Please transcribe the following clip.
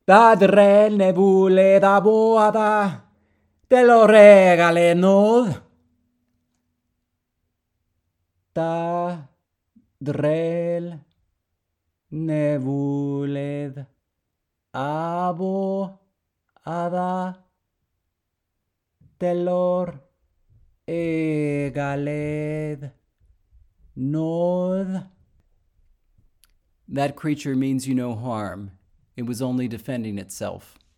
Dadrel nebule da boada, te lo regale nod. Dadrel nebuled abo ada telor egaled nod. That creature means you no harm. It was only defending itself.